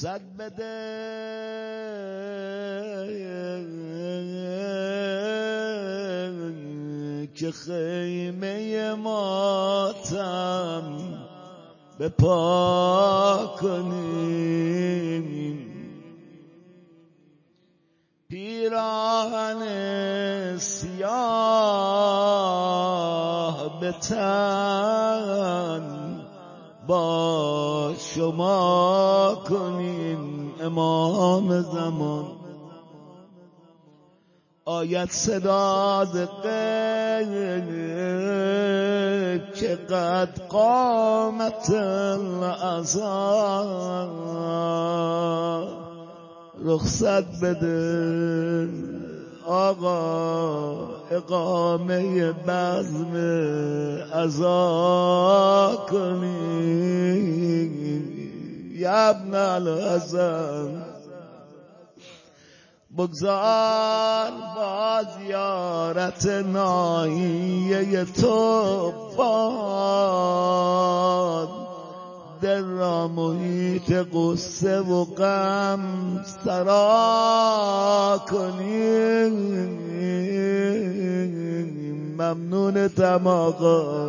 رخصت بده که خیمه ماتم به پا کنیم، پیراهن سیاه به تن با شما کنیم. امام زمان آید صدا ز غیب که قد قامت العزا. رخصت بده آقا اقامه بزم عزا کنیم. یا ابن الحسن بگذار با زیارت ناحیه تو باد، دل را محیط غصه و غم سرا کنیم. ممنونتم آقا.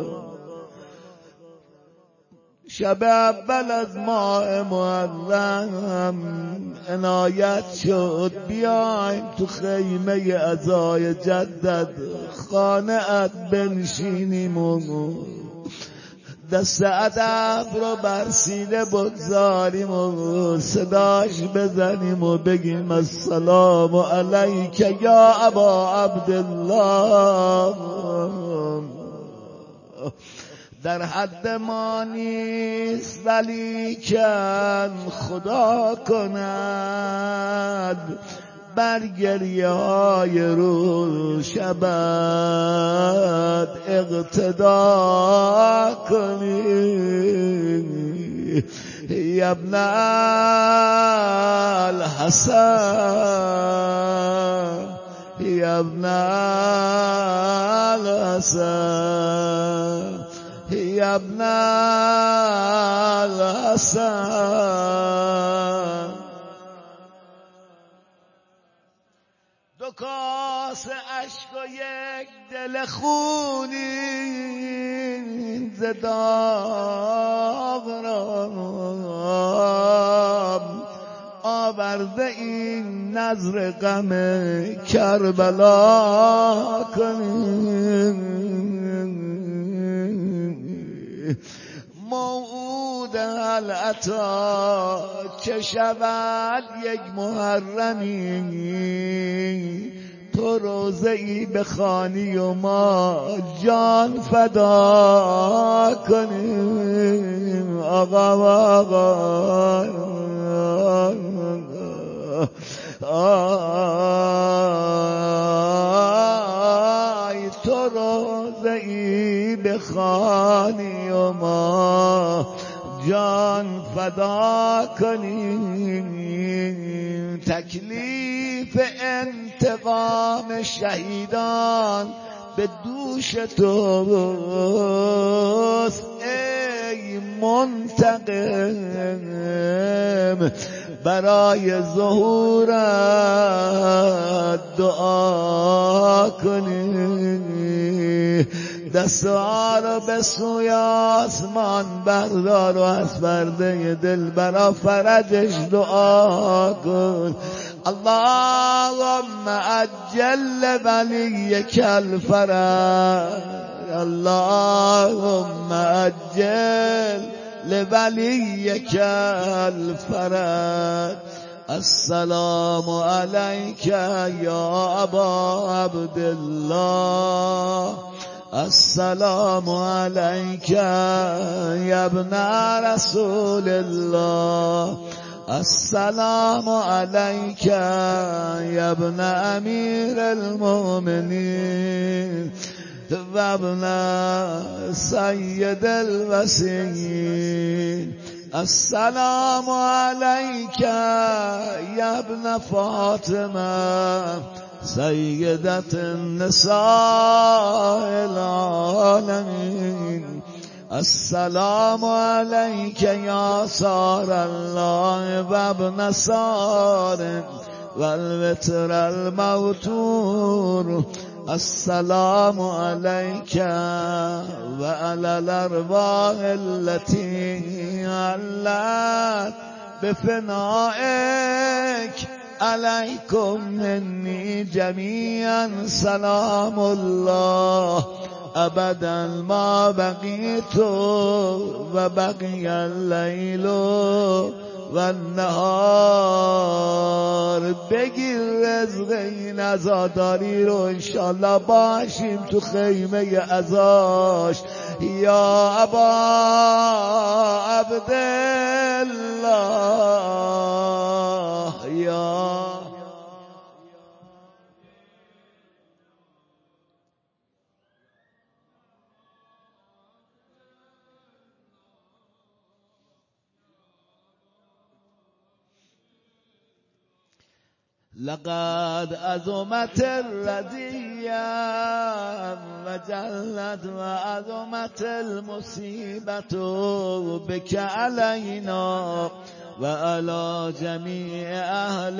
شب اول از ماه محرم عنایت شد بیایم تو خیمه عزای جدت خانه‌ات بنشینیم و دست ادب رو بر سینه بگذاریم و صداش بزنیم و بگیم السلام علیک یا ابا عبدالله. در حد ما نیست ولیکن خدا کند بر گریه های رو شبت اقتدا کنی. یا ابن الحسن یا ابن الحسن یا ابن الحسن. دو کاس اشک و یک دل خونین ز داغ را آورده این نذر غم کربلا کنیم. موعود العطا چه شود یک محرمی، تو روزه‌ای بخوانی و ما جان فدا کنیم. آقا آی تو روزه‌ای بخوانی و ما جان فدا کنیم. تکلیف انتقام شهیدان به دوش توست ای منتقم. برای ظهورت دعا کنی. دستها رو به سوی آسمان بردار و از پرده دل برا فرجش دعا کن. اللهم عجل ولیک الفرج، اللهم عجل لولیک الفرج. السلام علیک یا ابا عبدالله، السلام علیک یا ابن رسول الله، السلام علیک یا ابن امیر المؤمنین و ابن سید الوصیین. السلام علیک یا ابن فاطمه سیدت النساء العالمین. السلام علیک یا سار الله و ابن سار و الوتر الموتور السلام علیک و علی الارواح التي علت بفنائک علیکم منی جمیعا سلام الله ابدا ما بقیت و بقی اللیل و النهار. بگیر رزق این عزاداری رو انشالله باشیم تو خیمه عزاش. یا ابا عبدالله یا لقد عظمت الرضیه و جلت و عظمت المصیبت بک علینا و علی جمیع اهل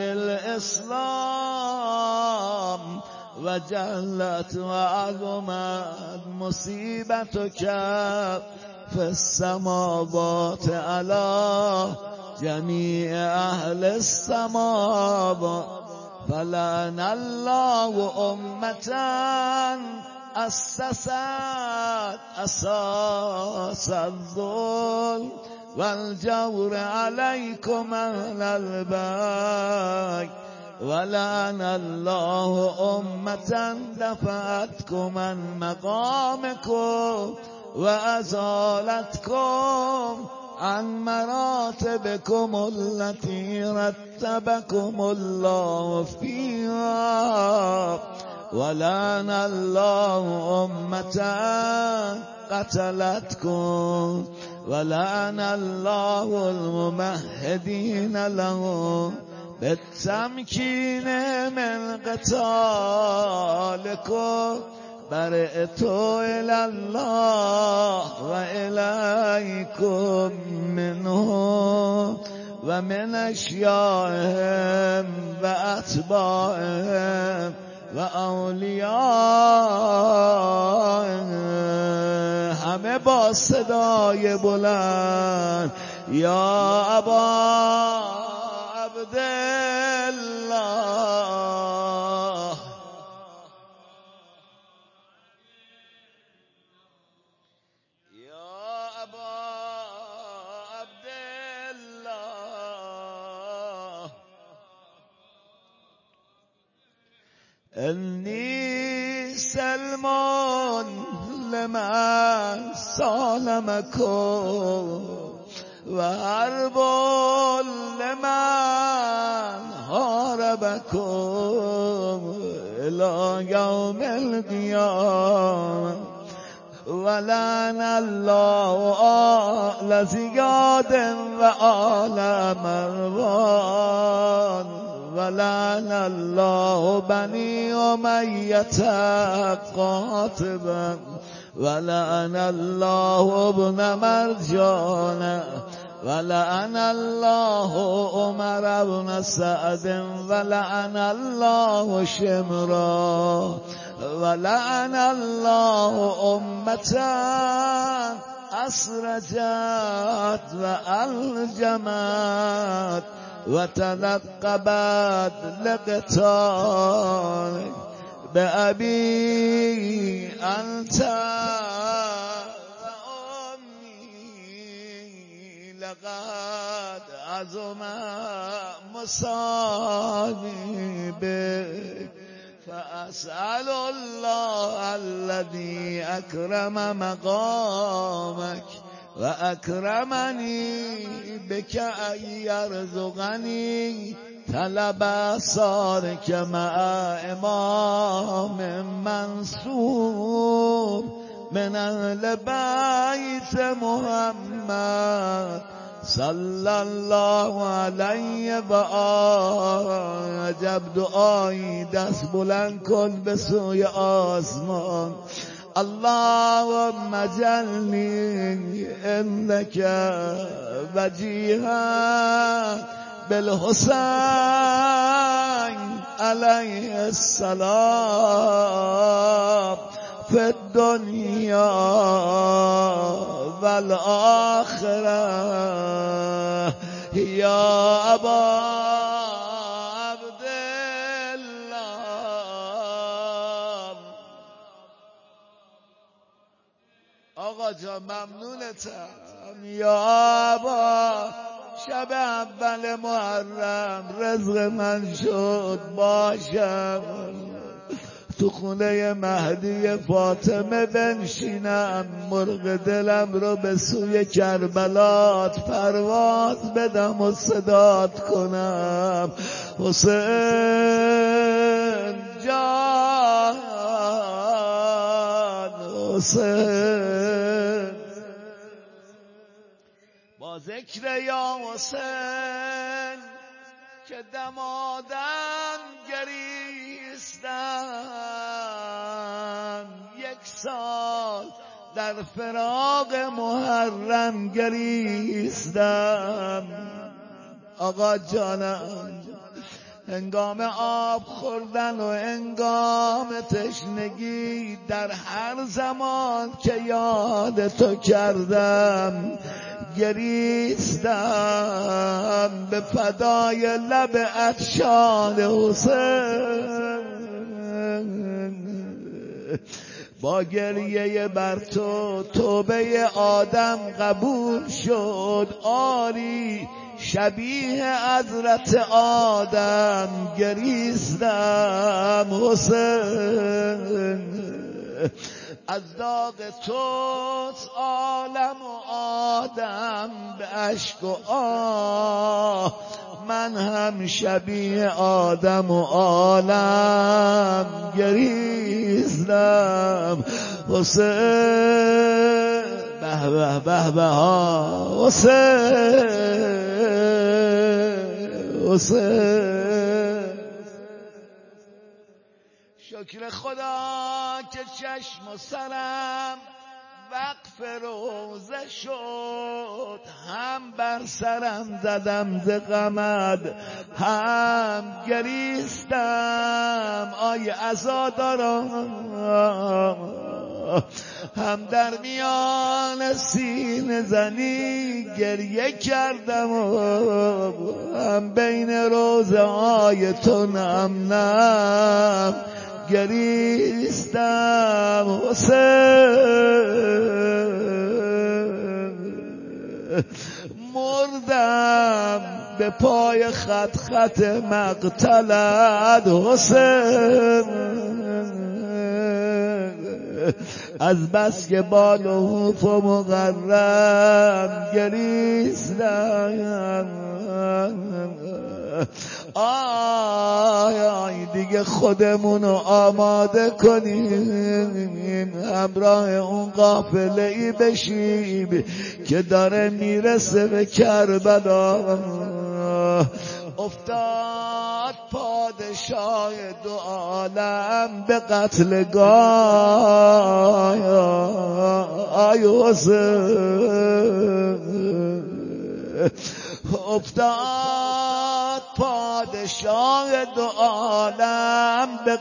الاسلام و جلت و عظمت مصیبتک فی السماوات علی جمیع اهل السماوات. فلعن الله امتا اسست اساس الظلم والجور علیکم اهل البیت. ولعن الله امتا دفعتکم عن مقامکم و ازالتکم عن مراتبكم التي رتبكم الله فيها. ولعن الله أمة قتلتكم ولعن الله الممهدين لهم بالتمكين من قتالكم. برئت إلى الله وإليكم منهم ومن أشيائهم وأتباعهم وأوليائهم. همه با صدای بلند یا ابا عبدالله انی سلمان لمن سالمکم و حرب لمن حاربکم الی یوم القیامه. ولعن الله آل زیاد و آل مروان. ولعن الله بني أمية قاطبا. ولعن الله ابن مرجان. ولعن الله عمر بن سعد. ولعن الله شمرا. ولعن الله أمة أسرجت وألجمت وتنقبت لقتالك. بأبي أنت وأمي لقد عظم مصابي بك. فأسأل الله الذي أكرم مقامك وأكرمني بك أن يرزقني طلب أسرارك مع إمام منصور من أهل بيت محمد صلی الله علیه و آله. عجب دعایی، دست بلند کن به سوی آسمان. اللهم اجعلني انك وجيها بالحسين عليه السلام في الدنيا والآخرة يا أبا عبد الله. آقا جان ممنونتم یا أبا. شب اول محرم رزق من شد باشم تو خونه مهدی فاطمه بنشینم، مرغ دلم رو به سوی کربلات پرواز بدم و صدات کنم حسین جان حسین. با ذکر یا حسین که دمادم گریستم، 1 سال در فراق محرم گریستم. آقا جانم هنگام آب خوردن و هنگام تشنگی در هر زمان که یاد تو کردم گریستم به فدای لب عطشان حسین. با گریه بر تو توبه آدم قبول شد، آری شبیه حضرت آدم گریستم حسین. از داغ توست عالم و آدم به اشک و آه، من هم شبیه آدم و عالم گریستم حسین. به به به به ها حسین حسین. شکر خدا که چشم و سرم وقف روزه شد، هم بر سرم زدم ز غمت هم گریستم. آی عزاداران هم در میان سینه زنی گریه کردم و هم بین روزه های تو نم نم گریستم حسین. مردم به پای خط خط مقتلت حسین، از بس که بال و حوف و مغرم گریستم. آی دیگه خودمونو آماده کنیم همراه اون قافله ای بشیم که داره میرسه به کربلا. افتاد پادشاه 2 عالم به قتلگاه، آی حسین. افتاد پادشاه 2 عالم به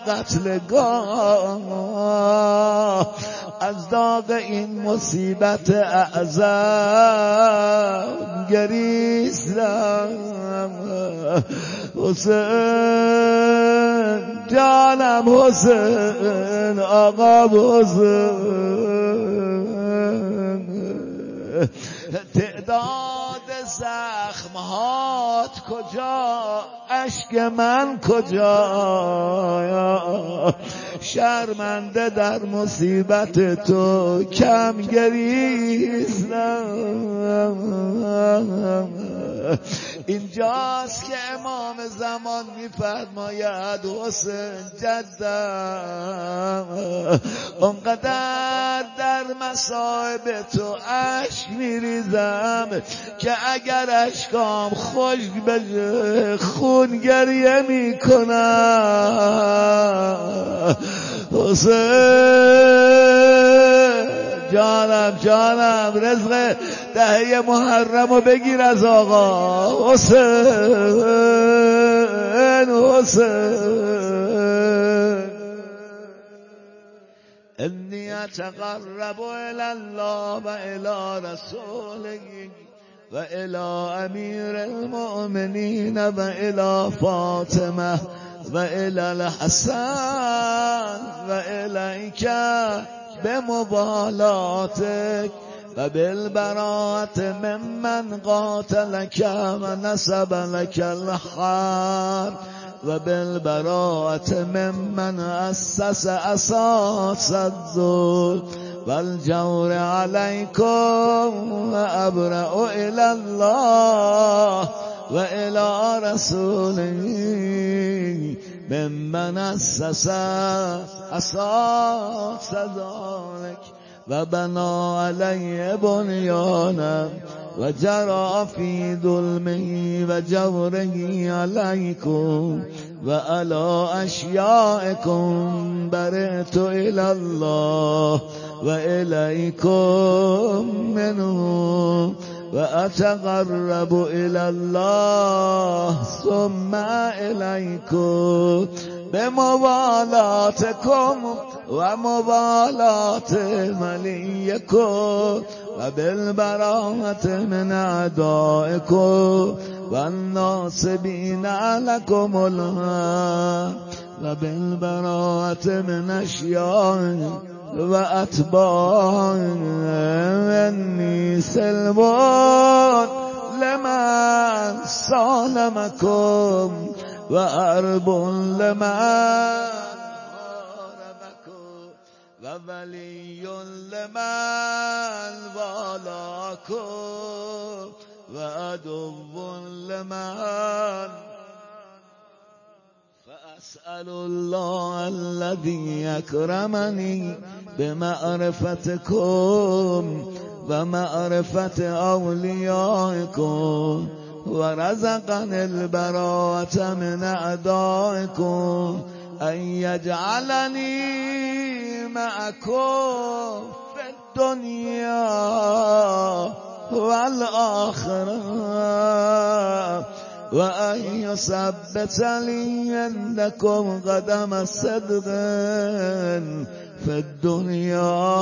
قتلگاه، از داغ این مصیبت اعظم گریستم حسین جانم حسین آقا حسین. تعداد زخمهات کجا، اشک من کجا، شرمنده در مصیبت تو کم گریستم. اینجاست که امام زمان میفرماید حسین جدم اونقدر در مصائب تو اشک میریزم که اگر اشکام خشک بشه خون گریه میکنم. حسین جانم رزق دهه محرمو بگیر از آقا حسین انی اتقرب الی الله و الی رسوله و الی امیر المؤمنین و الی فاطمه و الی الحسن و الیک بمبالاتک و بالبراءة ممن قاتلك و نصب لك الحرب و بالبراءة ممن أسس أساس الذل والجور عليكم وأبرأ إلى الله وإلى رسوله ممن أسس أساس ذلك وبنى عليه بنيانا وجرى في ظلمه وجوره عليكم وعلى أشيائكم برئت إلى الله وإليكم منه وأتقرب إلى الله ثم إليكم بموالاتكم وموالات مليكم وبالبراءة من أعدائكم والناصبين لكم الهام وبالبراءة من أشيائكم وأتباعكم إني سلم لمن صالمكم وأرب لمن وولي لمن والاكم وعدو لمن فأسأل الله الذي أكرمني بمعرفتكم ومعرفة أوليائكم ورزقني البراءة من أعدائكم أن يجعلني معكم في الدنيا والآخرة وأن يثبت لي عندكم قدم صدق في الدنيا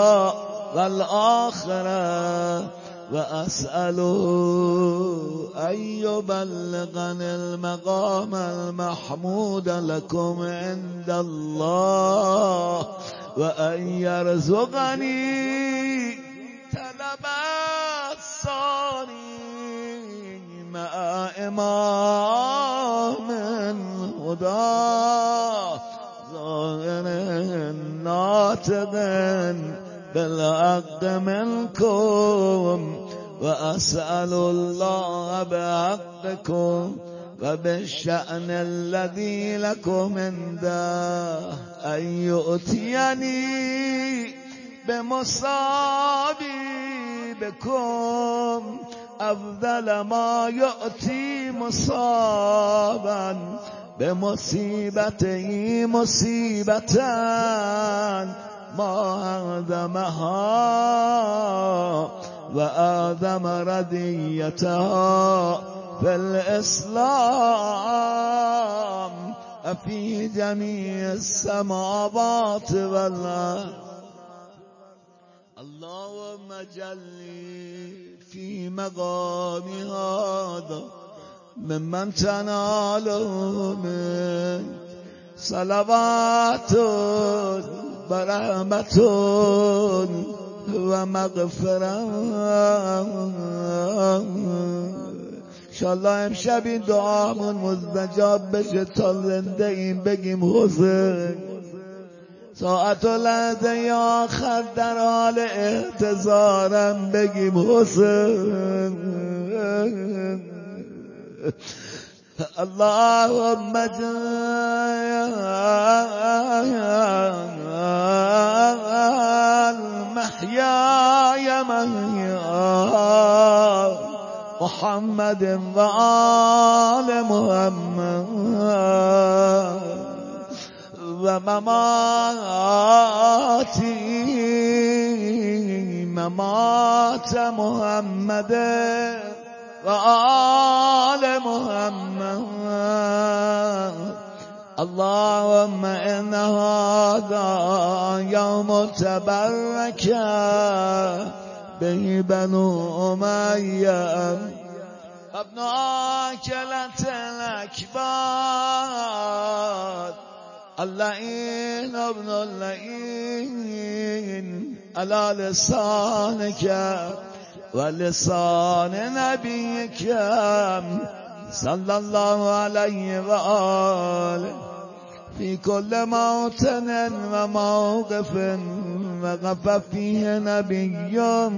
والآخرة وأسأله أن يبلغني المقام المحمود لكم عند الله وأن يرزقني طلب الصالحين مع إمام الهدى ظاهر ناطق بالحق منكم وأسأل الله بحقكم وبالشأن الذي لكم عنده أن يؤتيني بمصابكم أفضل ما يؤتي مصابا بمصيبته مصيبة ما أعظمها وآدم رديتها في الإسلام في جميع السماوات والأرض اللهم اجعلني في مقامي هذا ممن تناله من صلوات برحمة ومغفرة انشالله امشب این دعامون مستجاب بشه تا زنده این بگیم حسین ساعت و لحظه آخر در حال احتضارم بگیم حسین اللهم اجعل محياي محيا محمد وآل محمد و مماتی ممات محمد و آل محمد. اللهم إن هذا يوم تبرك به بنو أمية ابن آكلة الأكباد اللعين ابن اللعين على لسانك ولسان نبيك صلى الله عليه وآله في كل موطن وموقف وقف فيه نبي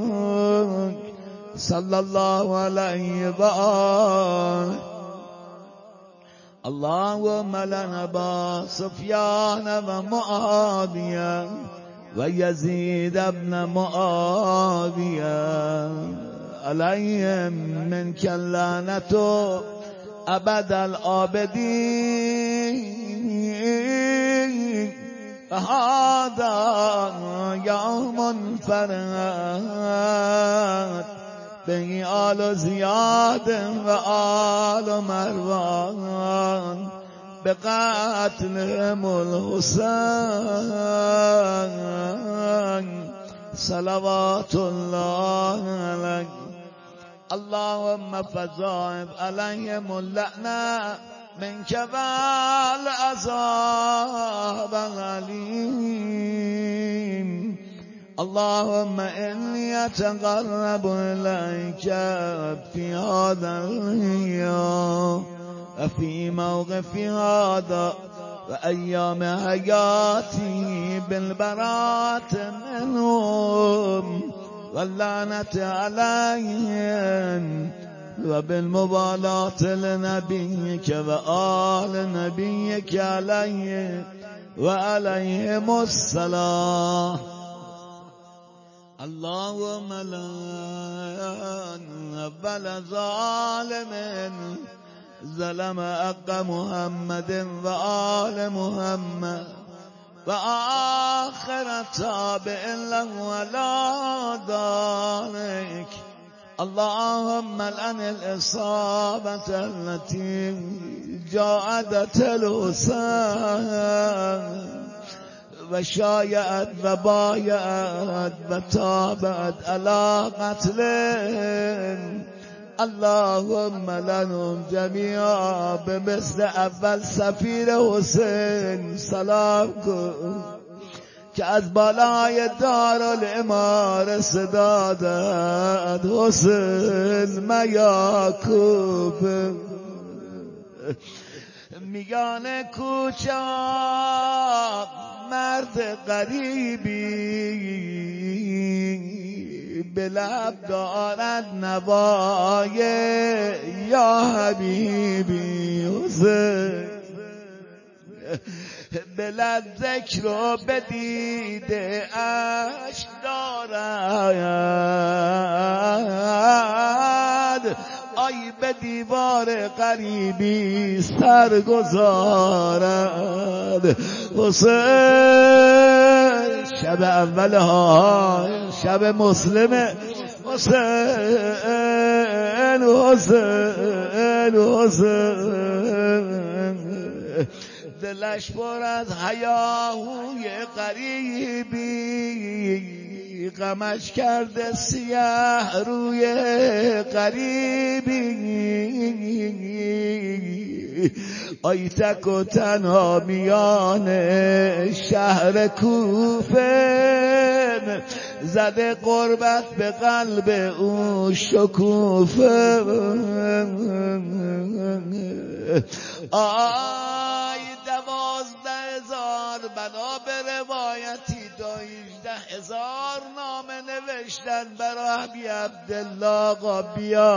صلى الله عليه وآله. اللهم لنا أبا سفيان ومعاوية ويزيد بن معاوية عليهم منك اللعنة أبد الآبدين. فهذا يوم فرحت به آل زياد وآل مروان بقتلهم الحسين صلوات الله عليه. اللهم فضاعف عليهم اللعنة منك والعذاب الأليم. اللهم إني أتقرب إليك في هذا اليوم وفي موقف هذا وأيام حياتي بالبراءة منهم واللعنة عليهم وبالمبالاة لنبيك وآل نبيك عليه وعليهم السلام. اللهم لعن أول ظالم ظلم حق محمد وآل محمد وآخر تابع له ولا ذلك. اللهم لعن الإصابة التي جاءت الحسين وشايعت وبايعت وتابعت على قتلهم. اللهم لنهم جميعا بمثل اول سفیر حسین سلام کن که از بالای دارالاماره صدا داد حسین میاکوب میان کوچه مرد غریبی به لب دارد نوای یا حبیبی حسین به لب ذکر و به دیده عشق دارد آی به دیوار غریبی سر گذارد. حسین شب اول ها شب مسلمه حسین حسین حسین دلش پر از هیاهوی غریبی غمش کرده سیاه روی غریبی آی تک و تنها میان شهر کوفه زده قربت به قلب او شکوفه. آی 12,000 بنا به روایتی 18,000 نامه نوشتن برای ابی عبدالله آقا بیا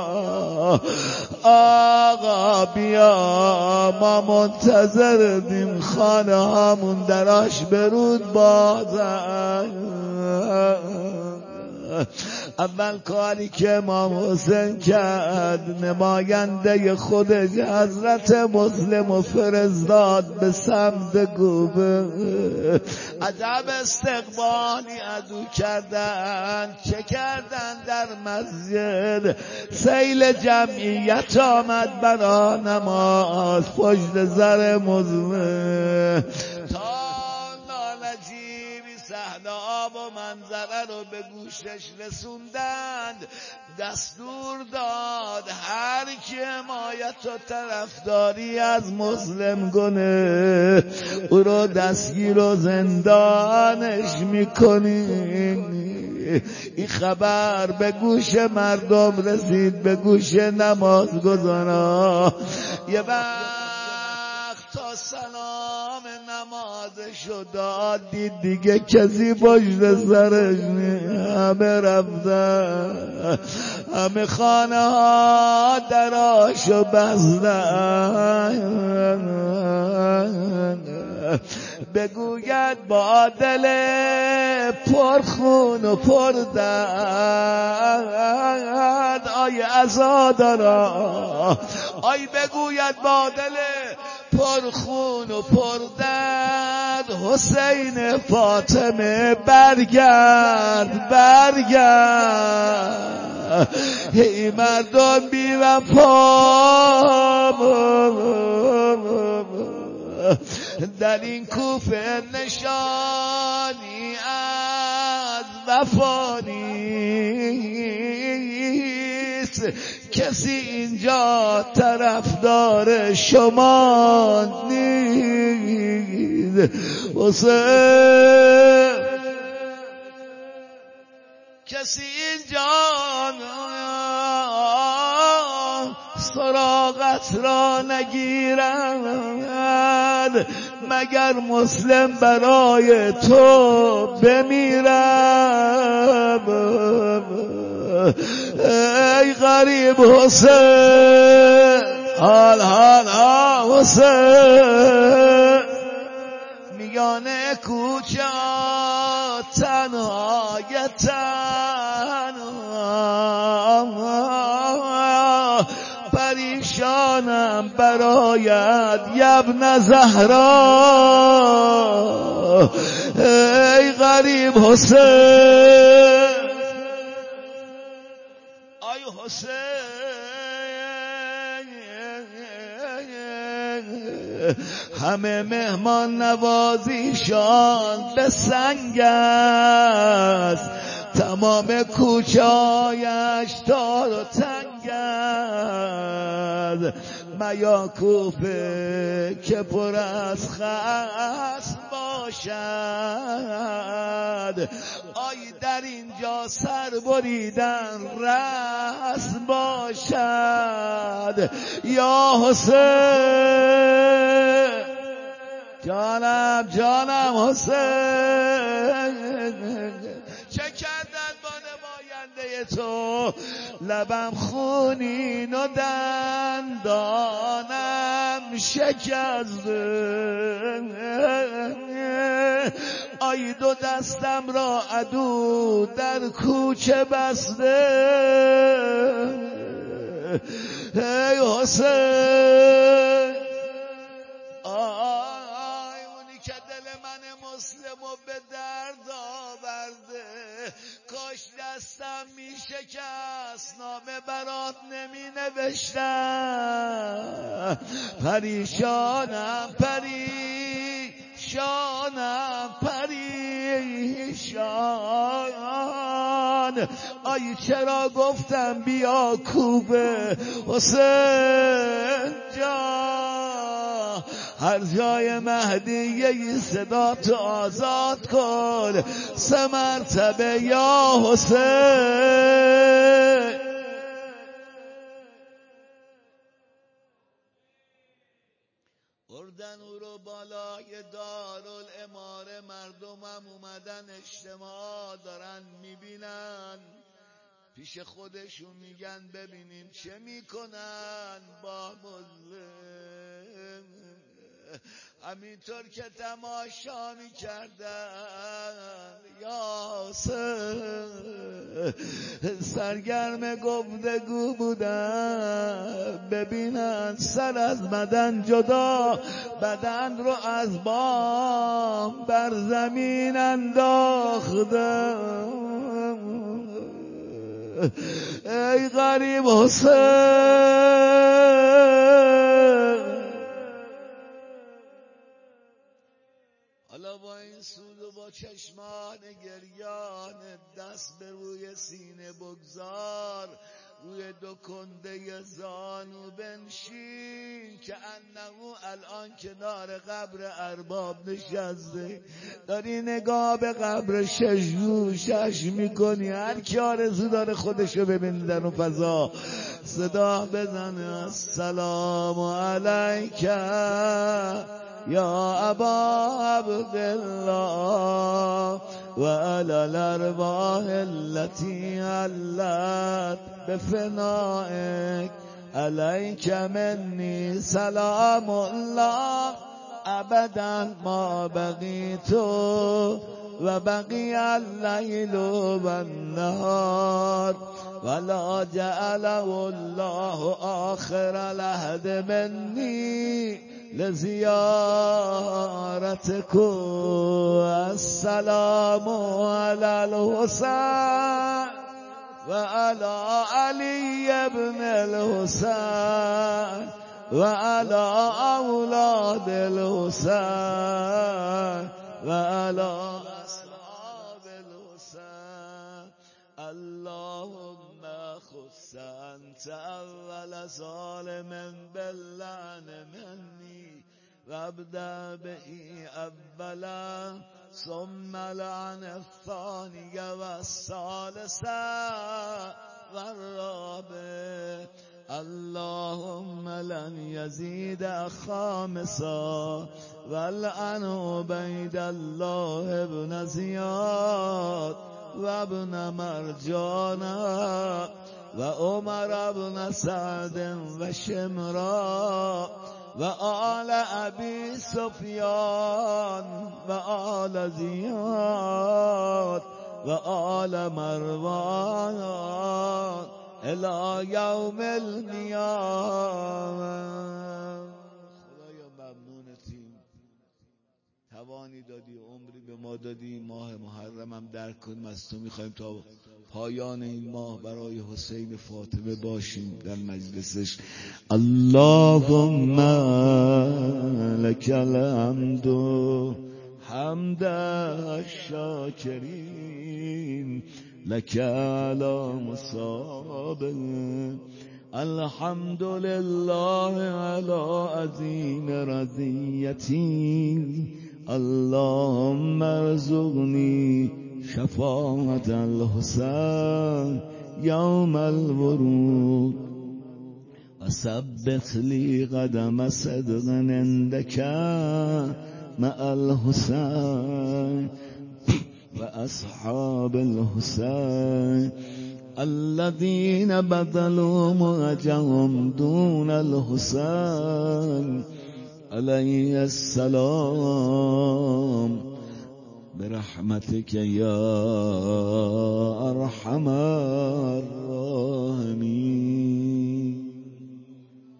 آقا بیا ما منتظریم خانه هامون دراش برود بازن. اول کاری که امام حسین کرد نماینده خودش حضرت مسلم و فرستاد به سمت کوفه. عجب استقبالی از او کردن، چه کردن در مسجد. سیل جمعیت آمد برا نماز پشت سر مسلم، تا نالجیبی صحنه آب و منظره رو به گوشش رسوندند. دستور داد هر کی حمایت و طرفداری از مسلم کنه او رو دستگیر و زندانش میکنیم. این خبر به گوش مردم رسید، به گوش نمازگزارا. یه وقت تا سلام نمازشو داد دید دیگه کسی پشت سرش نیست، همه رفتن، همه خانه ها دراشو بستن. بگوید با دل پرخون و پر درد آی عزادارا، آی بگوید با دل پرخون و پر درد حسین فاطمه برگرد برگرد. ای مردم بی وفا در این کوفه نشانی از وفا نیست، کسی اینجا طرفدار شما نیست. حسین کسی اینجا سراغت را نگیرد مگر مسلم برای تو بمیرد. ای غریب حسین، حال حسین، میانه کوچه تنهای تنها پریشانم برایت یبن زهرا. ای غریب حسین، آی حسین، همه مهمان نوازیشان به سنگ است، تمام کوچه‌هایش تار و تنگ است. میا کوفه که پر از خصم باشد، آی در اینجا سر بریدن رسم باشد. یا حسین، جانم حسین، چه کردن با نماینده تو؟ لبم خونین و دندانم شکسته، آی دو دستم را عدو در کوچه بسته. ای حسین، آی اونی که دل من مسلمو به درد آورده، کاش دستم می شکست نامه برات نمی نوشتم. پریشانم پریشان، آی چرا گفتم بیا کوفه حسین جان. هر جای مهدی یه صدا تو آزاد کن 3 مرتبه یا حسین. بردن او رو بالای دارالاماره، مردمم اومدن اجتماع دارن میبینن، پیش خودشون میگن ببینیم چه میکنن با مسلم. همینطور که تماشا می‌کردن یاسر سرگرم گفتگو بودن ببینن سر از بدن جدا، بدن رو از بام بر زمین انداختن. ای غریب حسین، حالا با این سود و با چشمان گریان دست به روی سینه بگذار، روی دو کنده زانو بنشین که انه الان کنار قبر ارباب نشسته، داری نگاه به قبر شش گوشش میکنی. هر کی آرزو داره خودشو ببینه در اون فضا صدا بزنه السلام علیک یا ابا عبدالله و علی الارواح التي علت بفنائك علیک منی سلام الله ابدا ما بقیت و بقی اللیل و النهار ولا جعله الله آخر العهد منی لزیارتکم. السلام علی الحسین و علی علی ابن الحسین و علی اولاد الحسین و علی اصحاب الحسین. اللهم خص انت اول ظالم باللعن منی وابدأ به اولا ثم لعن الثاني والثالث والرابع. اللهم لن يزيد خامسا والعن عبید الله ابن زیاد و ابن مرجانا و عمر ابن سعد و شمرا و آل ابی سفیان و آل زیاد و آل مروان الی یوم القیامه. خدایا ممنونتیم، توانی دادی، عمری به ما دادی، ماه محرم هم درک کنیم. از تو میخوایم تا پایان این ماه برای حسین فاطمه باشیم در مجلسش. اللهم لك الحمد حمد الشاکرین لك على مصاب. الحمد لله على عظیم رضیتی. اللهم ارزقني شفاعة الحسين يوم الورود وثبت لي قدم صدق عندك مع الحسين وأصحاب الحسين الذين بذلوا مهجهم دون الحسين عليه السلام برحمتك يا أرحم الراحمين.